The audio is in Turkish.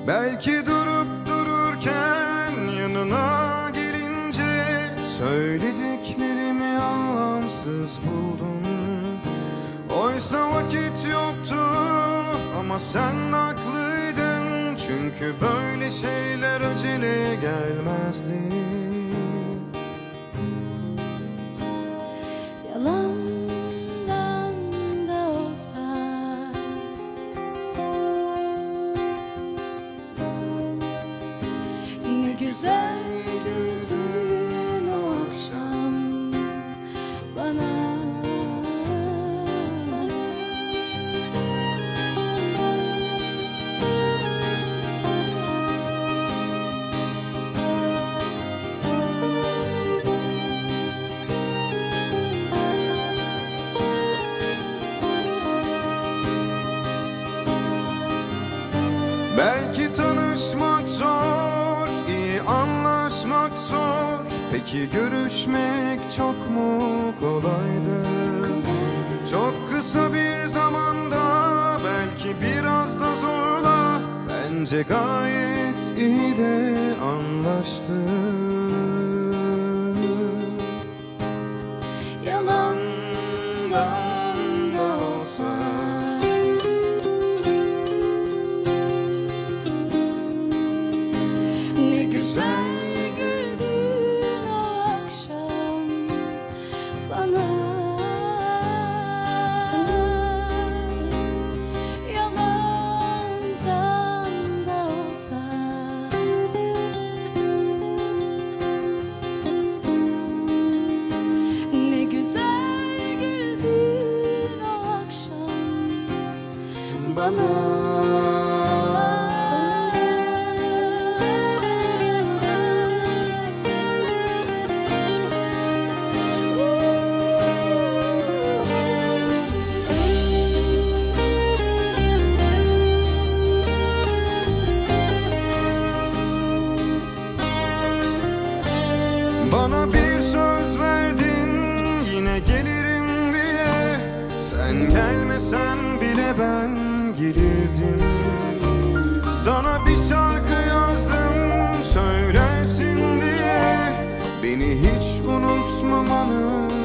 Belki durup dururken yanına gelince söylediklerimi anlamsız buldum. Oysa vakit yoktu ama sen haklıydın. Çünkü böyle şeyler aceleye gelmezdi. Yalandan da olsa ne güzel güldün o akşam bana. Belki tanışmak zor, iyi anlaşmak zor. Peki görüşmek çok mu kolaydı? Çok kısa bir zamanda, belki biraz da zorla. Bence gayet iyi de anlaştık. Yalandan da olsa ne güzel güldün o akşam bana. Yalandan da olsa ne güzel güldün o akşam bana. Bana bir söz verdin, yine gelirim diye. Sen gelmesen bile ben gelirdim. Sana bir şarkı yazdım, söylersin diye. Beni hiç unutmamanı